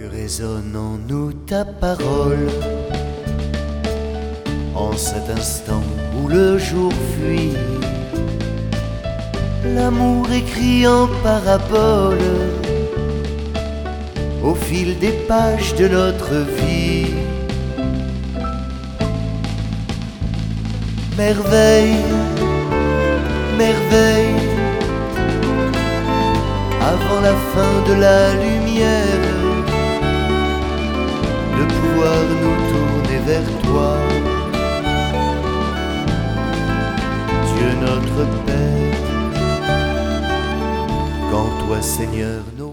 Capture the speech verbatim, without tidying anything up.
Que résonne en nous ta parole, en cet instant où le jour fuit, l'amour écrit en parabole au fil des pages de notre vie. Merveille, merveille, avant la fin de la lumière, de pouvoir nous tourner vers toi, Dieu notre Père, qu'en toi Seigneur nos